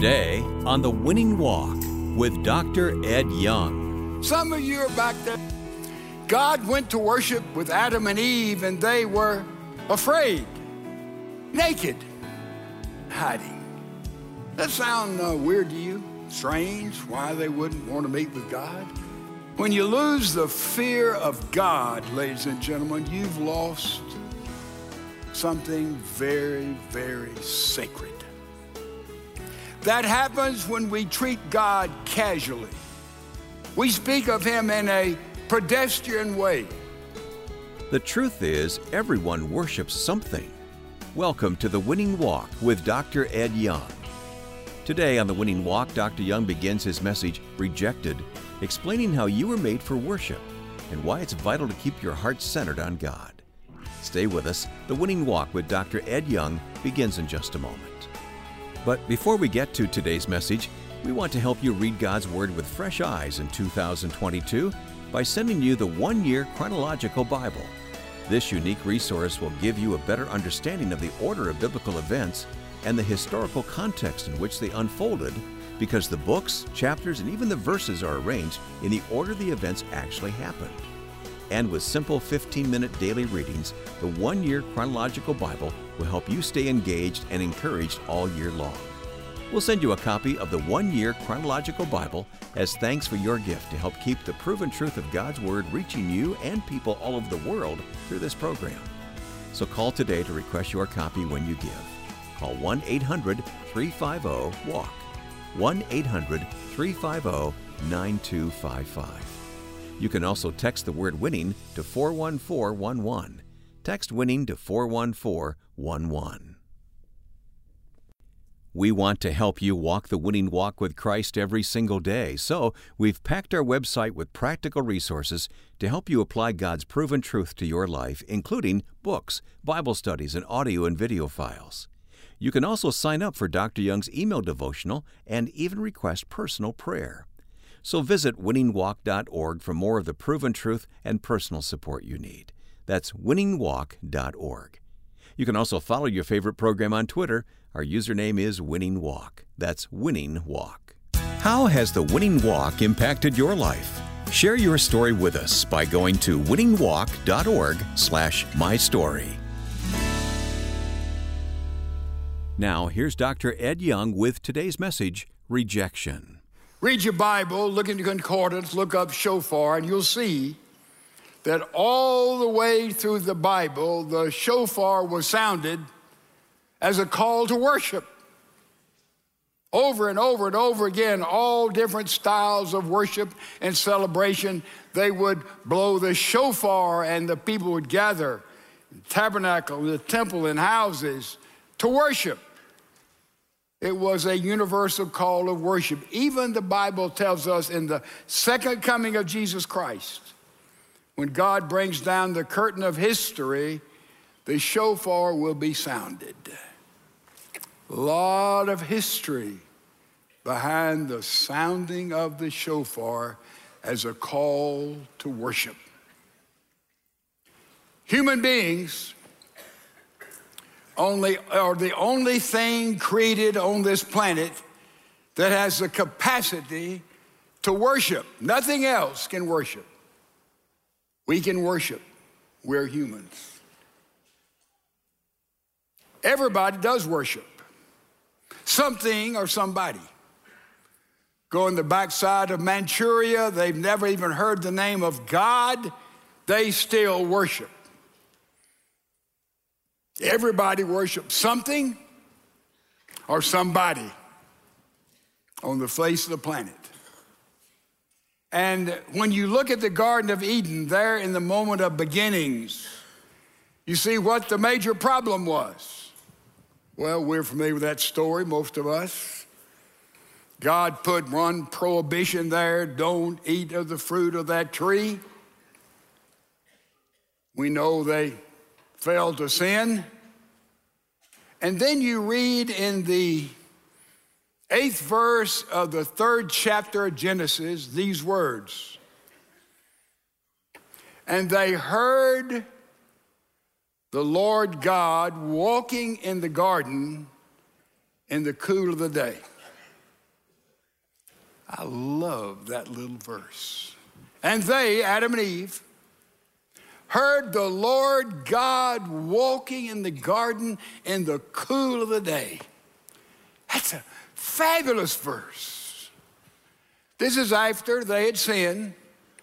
Today on The Winning Walk with Dr. Ed Young. Some of you are back there. God went to worship with Adam and Eve, and they were afraid, naked, hiding. That sound weird to you? Strange? Why they wouldn't want to meet with God? When you lose the fear of God, ladies and gentlemen, you've lost something very, very sacred. That happens when we treat God casually. We speak of Him in a pedestrian way. The truth is, everyone worships something. Welcome to The Winning Walk with Dr. Ed Young. Today on The Winning Walk, Dr. Young begins his message, Rejected, explaining how you were made for worship and why it's vital to keep your heart centered on God. Stay with us. The Winning Walk with Dr. Ed Young begins in just a moment. But before we get to today's message, we want to help you read God's Word with fresh eyes in 2022 by sending you the one-year chronological Bible. This unique resource will give you a better understanding of the order of biblical events and the historical context in which they unfolded, because the books, chapters, and even the verses are arranged in the order the events actually happened. And with simple 15-minute daily readings, the one-year chronological Bible will help you stay engaged and encouraged all year long. We'll send you a copy of the one-year chronological Bible as thanks for your gift to help keep the proven truth of God's Word reaching you and people all over the world through this program. So call today to request your copy when you give. Call 1-800-350-WALK, 1-800-350-9255. You can also text the word WINNING to 41411. Text WINNING to 41411. We want to help you walk the winning walk with Christ every single day, so we've packed our website with practical resources to help you apply God's proven truth to your life, including books, Bible studies, and audio and video files. You can also sign up for Dr. Young's email devotional and even request personal prayer. So visit winningwalk.org for more of the proven truth and personal support you need. That's winningwalk.org. You can also follow your favorite program on Twitter. Our username is Winning Walk. That's Winning Walk. How has the Winning Walk impacted your life? Share your story with us by going to winningwalk.org/mystory. Now, here's Dr. Ed Young with today's message, Rejection. Read your Bible, look in the concordance, look up shofar, and you'll see that all the way through the Bible, the shofar was sounded as a call to worship. Over and over and over again, all different styles of worship and celebration, they would blow the shofar and the people would gather, the tabernacle, the temple, and houses to worship. It was a universal call of worship. Even the Bible tells us in the second coming of Jesus Christ, when God brings down the curtain of history, the shofar will be sounded. A lot of history behind the sounding of the shofar as a call to worship. Human beings are the only thing created on this planet that has the capacity to worship. Nothing else can worship. We can worship. We're humans. Everybody does worship. Something or somebody. Go in the backside of Manchuria, they've never even heard the name of God, they still worship. Everybody worships something or somebody on the face of the planet. And when you look at the Garden of Eden, there in the moment of beginnings, you see what the major problem was. Well, we're familiar with that story, most of us. God put one prohibition there, don't eat of the fruit of that tree. We know they failed to sin. And then you read in the 8th verse of the 3rd chapter of Genesis these words. And they heard the Lord God walking in the garden in the cool of the day. I love that little verse. And they, Adam and Eve, heard the Lord God walking in the garden in the cool of the day. That's a fabulous verse. This is after they had sinned.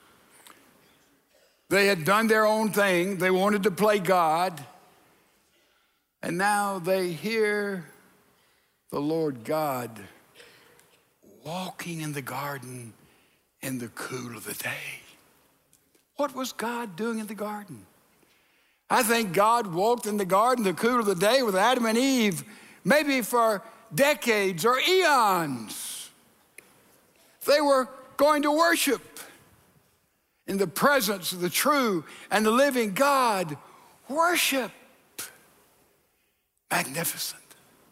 They had done their own thing. They wanted to play God. And now they hear the Lord God walking in the garden in the cool of the day. What was God doing in the garden? I think God walked in the garden in the cool of the day with Adam and Eve, maybe for decades or eons. They were going to worship in the presence of the true and the living God. Worship. Magnificent.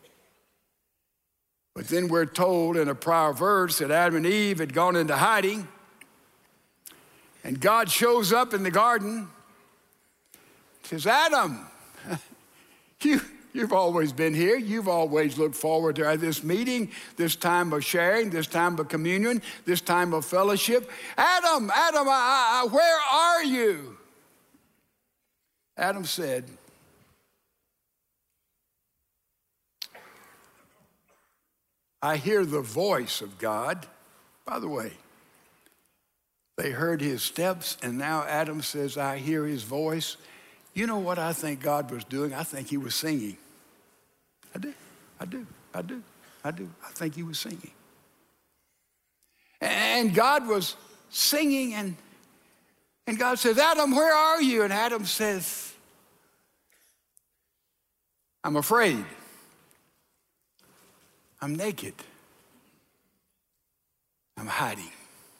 But then we're told in a prior verse that Adam and Eve had gone into hiding, and God shows up in the garden, says, Adam, you've always been here. You've always looked forward to this meeting, this time of sharing, this time of communion, this time of fellowship. Adam, where are you? Adam said, I hear the voice of God. By the way, they heard his steps, and now Adam says, I hear his voice. You know what I think God was doing? I think he was singing. I do. I think he was singing. And God was singing, and God says, Adam, where are you? And Adam says, I'm afraid. I'm naked. I'm hiding.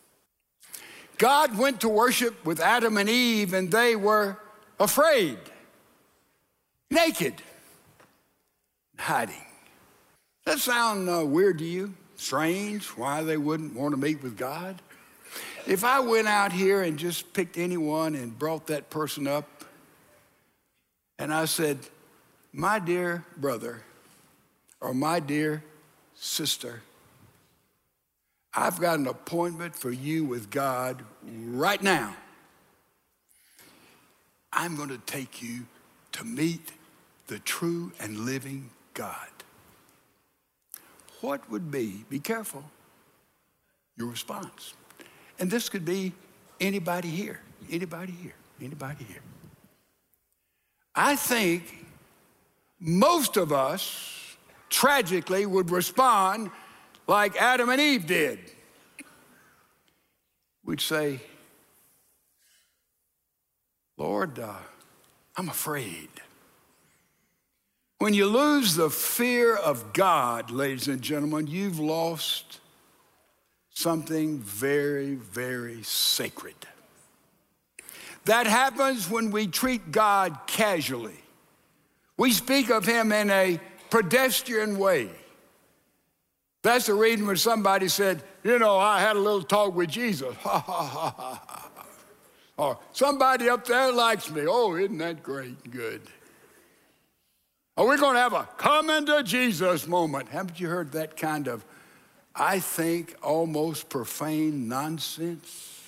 God went to worship with Adam and Eve, and they were afraid, naked, hiding. Does that sound weird to you? Strange? Why they wouldn't want to meet with God? If I went out here and just picked anyone and brought that person up, and I said, my dear brother, or my dear sister, I've got an appointment for you with God right now. I'm going to take you to meet the true and living God. What would be careful, your response? And this could be anybody here. I think most of us tragically would respond like Adam and Eve did. We'd say, Lord, I'm afraid. When you lose the fear of God, ladies and gentlemen, you've lost something very, very sacred. That happens when we treat God casually. We speak of him in a pedestrian way. That's the reason when somebody said, I had a little talk with Jesus. Ha, ha, ha, ha, ha. Or somebody up there likes me. Oh, isn't that great and good? Or we're going to have a come into Jesus moment. Haven't you heard that kind of, I think, almost profane nonsense?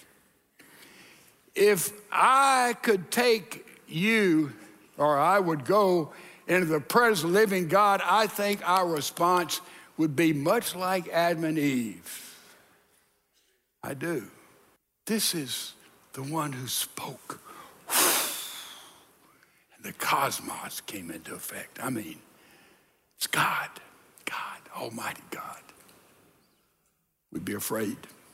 If I could take you, or I would go into the presence of the living God, I think our response would be much like Adam and Eve. I do. This is the one who spoke. And the cosmos came into effect. I mean, it's God, Almighty God. We'd be afraid.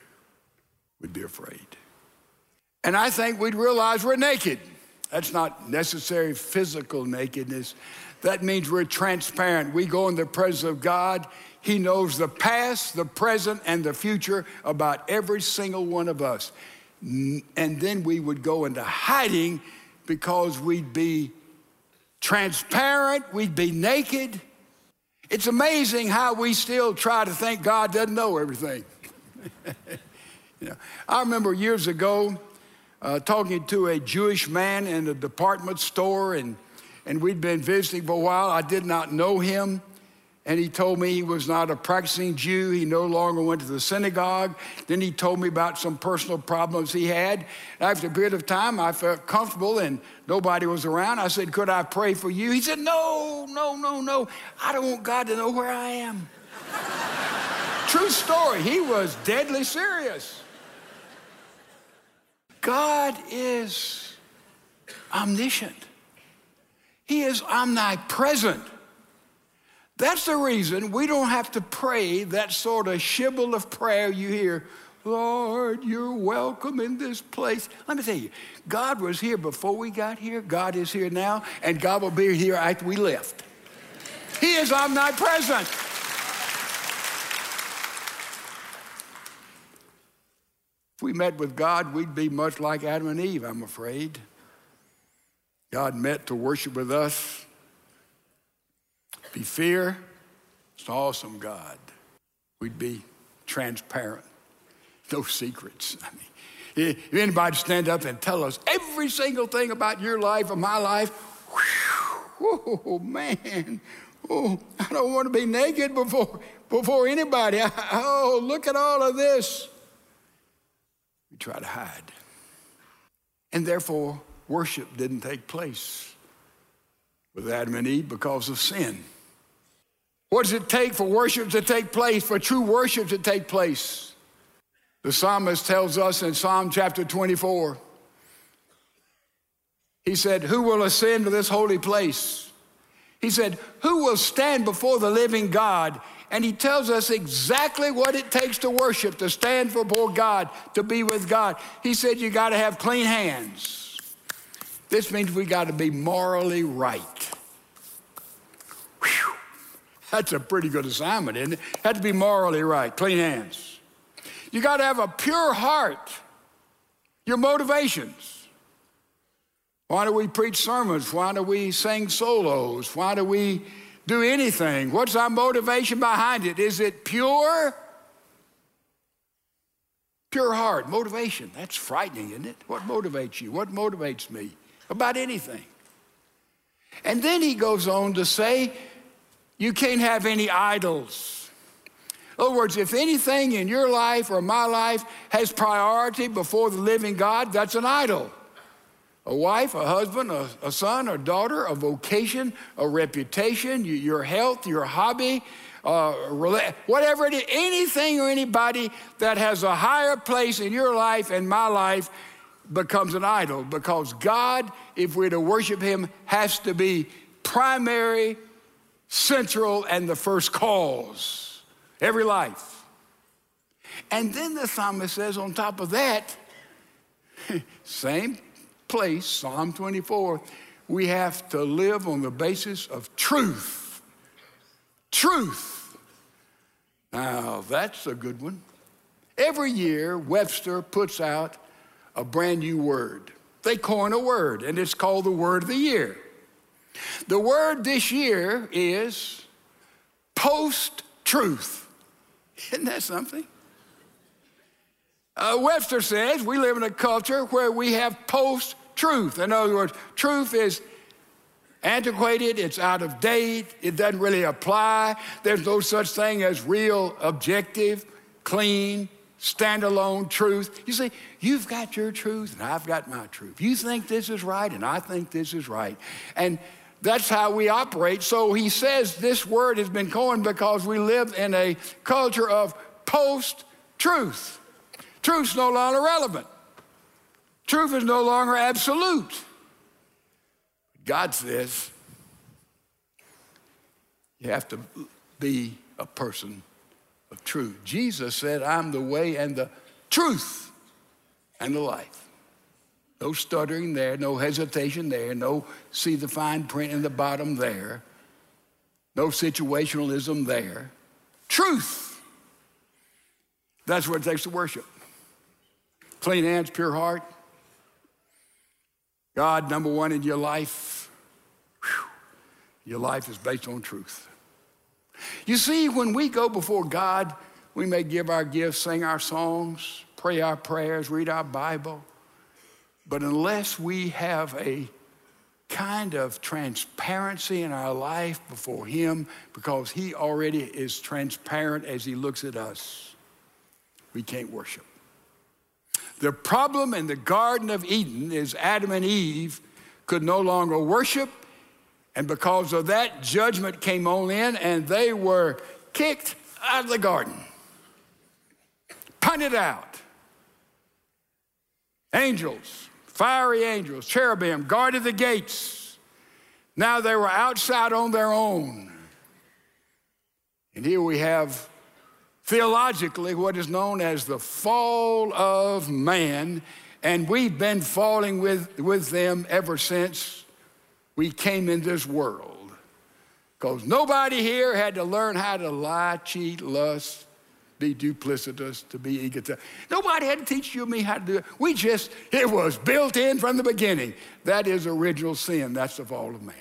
And I think we'd realize we're naked. That's not necessary physical nakedness. That means we're transparent. We go in the presence of God. He knows the past, the present, and the future about every single one of us. And then we would go into hiding because we'd be transparent, we'd be naked. It's amazing how we still try to think God doesn't know everything. I remember years ago talking to a Jewish man in a department store, and we'd been visiting for a while. I did not know him. And he told me he was not a practicing Jew. He no longer went to the synagogue. Then he told me about some personal problems he had. After a period of time, I felt comfortable and nobody was around. I said, could I pray for you? He said, no. I don't want God to know where I am. True story. He was deadly serious. God is omniscient. He is omnipresent. That's the reason we don't have to pray that sort of shibble of prayer you hear. Lord, you're welcome in this place. Let me tell you, God was here before we got here. God is here now, and God will be here after we left. He is omnipresent. If we met with God, we'd be much like Adam and Eve, I'm afraid. God met to worship with us. Be fear, it's an awesome God. We'd be transparent, no secrets. I mean, if anybody stand up and tell us every single thing about your life or my life, oh man, I don't want to be naked before anybody. Look at all of this. We try to hide. And therefore, worship didn't take place with Adam and Eve because of sin. What does it take for worship to take place, for true worship to take place? The psalmist tells us in Psalm chapter 24, he said, who will ascend to this holy place? He said, who will stand before the living God? And he tells us exactly what it takes to worship, to stand before God, to be with God. He said, you got to have clean hands. This means we got to be morally right. Whew. That's a pretty good assignment, isn't it? Have to be morally right, clean hands. You got to have a pure heart. Your motivations. Why do we preach sermons? Why do we sing solos? Why do we do anything? What's our motivation behind it? Is it pure? Pure heart, motivation. That's frightening, isn't it? What motivates you? What motivates me? About anything. And then he goes on to say, you can't have any idols. In other words, if anything in your life or my life has priority before the living God, that's an idol. A wife, a husband, a son, a daughter, a vocation, a reputation, your health, your hobby, whatever it is, anything or anybody that has a higher place in your life and my life becomes an idol, because God, if we're to worship him, has to be primary, central, and the first cause. Every life. And then the psalmist says on top of that, same place, Psalm 24, we have to live on the basis of truth. Truth. Now, that's a good one. Every year, Webster puts out a brand new word. They coin a word, and it's called the word of the year. The word this year is post-truth. Isn't that something? Webster says we live in a culture where we have post-truth. In other words, truth is antiquated, it's out of date, it doesn't really apply. There's no such thing as real, objective, clean, standalone truth. You see, you've got your truth and I've got my truth. You think this is right and I think this is right. And that's how we operate. So he says this word has been coined because we live in a culture of post-truth. Truth's no longer relevant. Truth is no longer absolute. God says you have to be a person of truth. Jesus said, I'm the way and the truth and the life. No stuttering there, no hesitation there, no see the fine print in the bottom there, no situationalism there. Truth. That's what it takes to worship. Clean hands, pure heart. God, number one in your life. Whew. Your life is based on truth. You see, when we go before God, we may give our gifts, sing our songs, pray our prayers, read our Bible. But unless we have a kind of transparency in our life before Him, because He already is transparent as He looks at us, we can't worship. The problem in the Garden of Eden is Adam and Eve could no longer worship, and because of that, judgment came on in, and they were kicked out of the garden, punted out. Angels, fiery angels, cherubim, guarded the gates. Now they were outside on their own. And here we have, theologically, what is known as the fall of man, and we've been falling with them ever since we came in this world. Because nobody here had to learn how to lie, cheat, lust, be duplicitous, to be egotistic. Nobody had to teach you and me how to do it. It was built in from the beginning. That is original sin. That's the fall of man.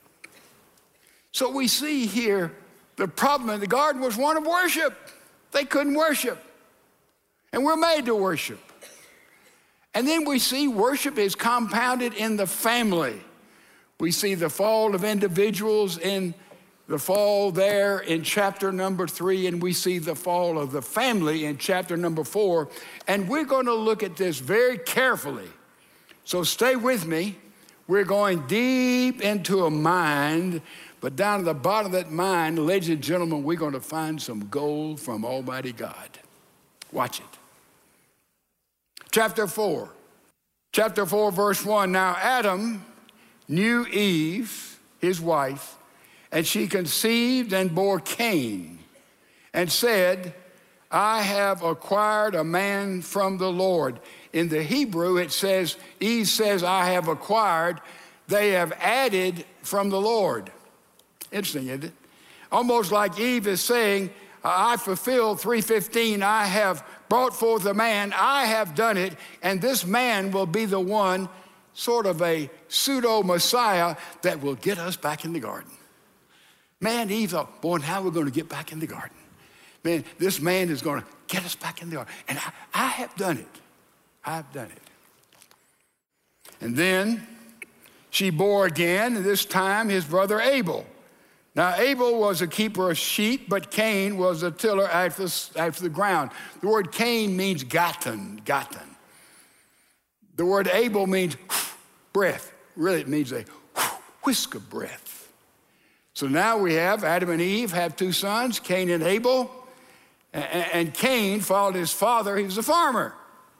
So we see here the problem in the garden was one of worship. They couldn't worship. And we're made to worship. And then we see worship is compounded in the family. We see the fall of individuals in the fall there in chapter number 3, and we see the fall of the family in chapter number 4. And we're going to look at this very carefully. So stay with me. We're going deep into a mind, but down at the bottom of that mind, ladies and gentlemen, we're going to find some gold from Almighty God. Watch it. Chapter 4, verse 1. Now Adam knew Eve, his wife, and she conceived and bore Cain, and said, I have acquired a man from the Lord. In the Hebrew, it says, Eve says, I have acquired. They have added from the Lord. Interesting, isn't it? Almost like Eve is saying, I fulfilled 3:15. I have brought forth a man. I have done it. And this man will be the one, sort of a pseudo-Messiah, that will get us back in the garden. Man, Eve thought, boy, now we're going to get back in the garden. Man, this man is going to get us back in the garden. And I have done it. I have done it. And then she bore again, and this time his brother Abel. Now, Abel was a keeper of sheep, but Cain was a tiller after the ground. The word Cain means gotten. The word Abel means breath. Really, it means a whisk of breath. So now we have Adam and Eve have 2 sons, Cain and Abel. And Cain followed his father. He was a farmer.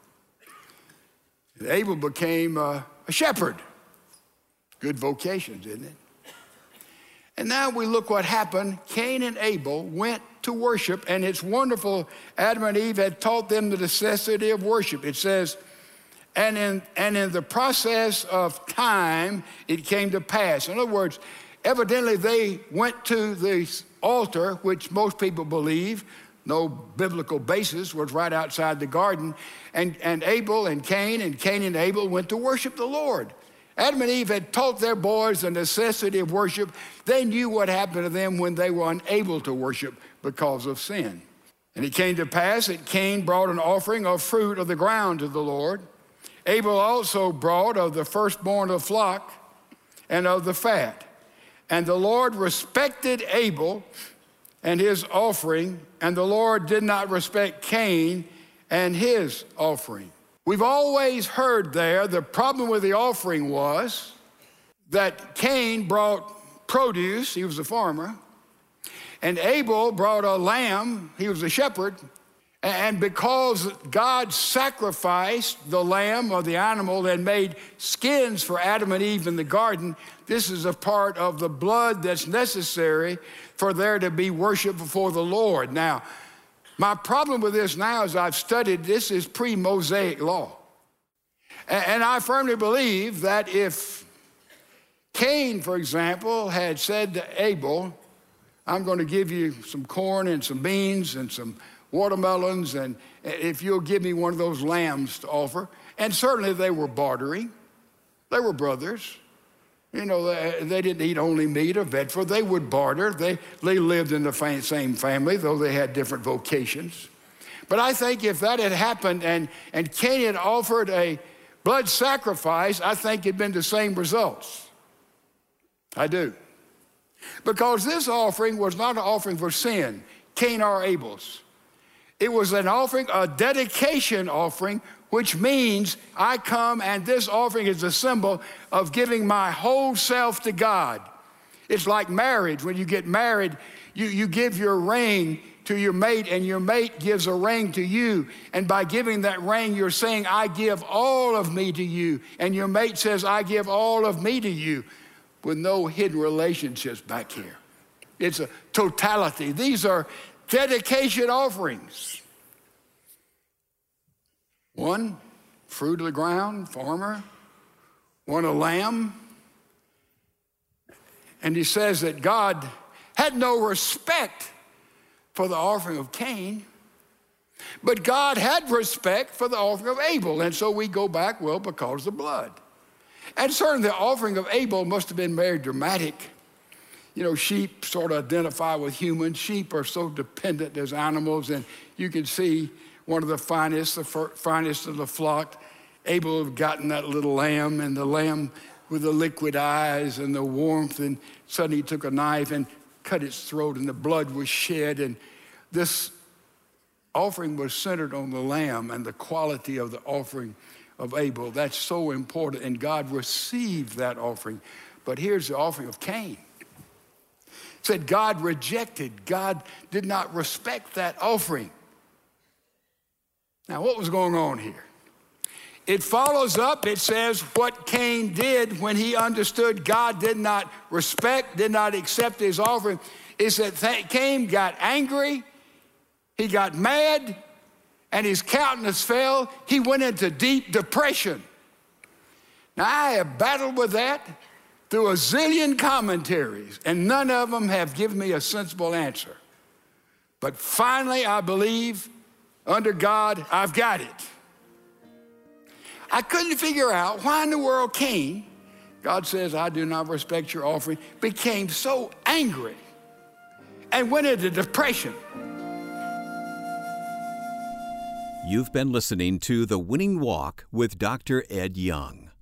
And Abel became a shepherd. Good vocations, isn't it? And now we look what happened. Cain and Abel went to worship, and it's wonderful. Adam and Eve had taught them the necessity of worship. It says, and in the process of time, it came to pass. In other words, evidently they went to the altar, which most people believe, no biblical basis, was right outside the garden. And Abel and Cain and Abel went to worship the Lord. Adam and Eve had taught their boys the necessity of worship. They knew what happened to them when they were unable to worship because of sin. And it came to pass that Cain brought an offering of fruit of the ground to the Lord. Abel also brought of the firstborn of the flock and of the fat. And the Lord respected Abel and his offering, and the Lord did not respect Cain and his offering. We've always heard there the problem with the offering was that Cain brought produce, he was a farmer, and Abel brought a lamb, he was a shepherd, and because God sacrificed the lamb or the animal and made skins for Adam and Eve in the garden, this is a part of the blood that's necessary for there to be worship before the Lord. Now, my problem with this now is I've studied this is pre-Mosaic law. And I firmly believe that if Cain, for example, had said to Abel, I'm going to give you some corn and some beans and some watermelons, and if you'll give me one of those lambs to offer. And certainly they were bartering. They were brothers. You know, they didn't eat only meat or vegetables. They would barter. They lived in the same family, though they had different vocations. But I think if that had happened and Cain had offered a blood sacrifice, I think it'd been the same results. I do. Because this offering was not an offering for sin, Cain or Abel's. It was an offering, a dedication offering, which means I come and this offering is a symbol of giving my whole self to God. It's like marriage. When you get married, you give your ring to your mate, and your mate gives a ring to you. And by giving that ring, you're saying, I give all of me to you. And your mate says, I give all of me to you, with no hidden relationships back here. It's a totality. These are dedication offerings. One, fruit of the ground, farmer. One, a lamb. And he says that God had no respect for the offering of Cain, but God had respect for the offering of Abel. And so we go back, well, because of the blood. And certainly the offering of Abel must have been very dramatic. You know, sheep sort of identify with humans. Sheep are so dependent as animals, and you can see one of the finest of the flock. Abel had gotten that little lamb, and the lamb with the liquid eyes and the warmth, and suddenly he took a knife and cut its throat, and the blood was shed. And this offering was centered on the lamb and the quality of the offering of Abel. That's so important, and God received that offering. But here's the offering of Cain. It said God rejected. God did not respect that offering. Now, what was going on here? It follows up, it says what Cain did when he understood God did not respect, did not accept his offering, is that Cain got angry, he got mad, and his countenance fell. He went into deep depression. Now, I have battled with that through a zillion commentaries, and none of them have given me a sensible answer. But finally, I believe, under God, I've got it. I couldn't figure out why in the world Cain, God says, I do not respect your offering, became so angry and went into depression. You've been listening to The Winning Walk with Dr. Ed Young.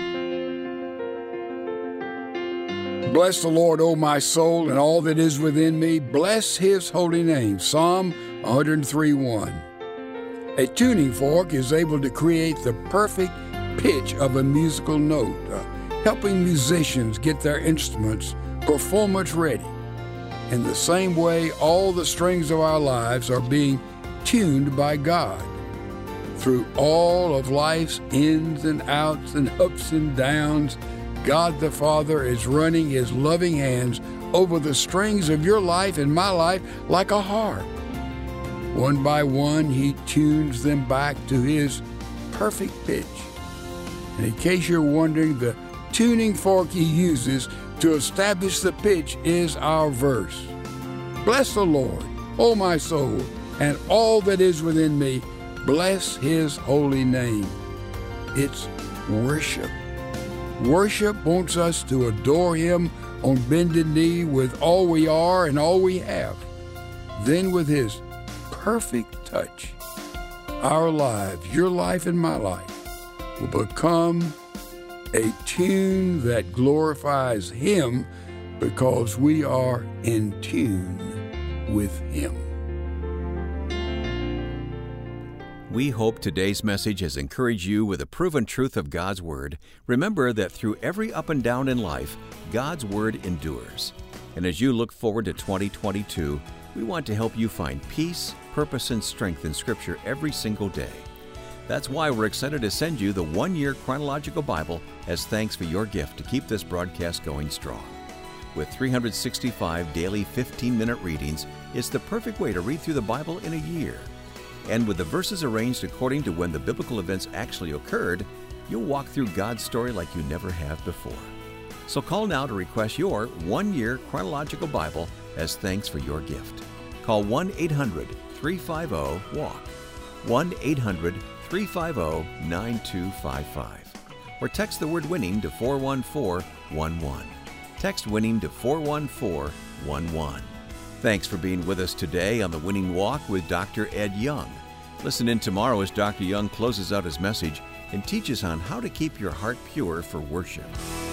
Bless the Lord, O my soul, and all that is within me. Bless his holy name. Psalm 103:1. A tuning fork is able to create the perfect pitch of a musical note, helping musicians get their instruments performance ready. In the same way, all the strings of our lives are being tuned by God. Through all of life's ins and outs and ups and downs, God the Father is running his loving hands over the strings of your life and my life like a harp. One by one, he tunes them back to his perfect pitch. And in case you're wondering, the tuning fork he uses to establish the pitch is our verse. Bless the Lord, O my soul, and all that is within me. Bless his holy name. It's worship. Worship wants us to adore him on bended knee with all we are and all we have. Then with his perfect touch, our lives, your life and my life, will become a tune that glorifies him because we are in tune with him. We hope today's message has encouraged you with the proven truth of God's Word. Remember that through every up and down in life, God's Word endures. And as you look forward to 2022, we want to help you find peace, purpose, and strength in Scripture every single day. That's why we're excited to send you the 1-year chronological Bible as thanks for your gift to keep this broadcast going strong. With 365 daily 15-minute readings, it's the perfect way to read through the Bible in a year. And with the verses arranged according to when the biblical events actually occurred, you'll walk through God's story like you never have before. So call now to request your 1-year chronological Bible as thanks for your gift. Call 1-800-350-WALK, 1-800-350-9255, or text the word WINNING to 41411. Text WINNING to 41411. Thanks for being with us today on The Winning Walk with Dr. Ed Young. Listen in tomorrow as Dr. Young closes out his message and teaches on how to keep your heart pure for worship.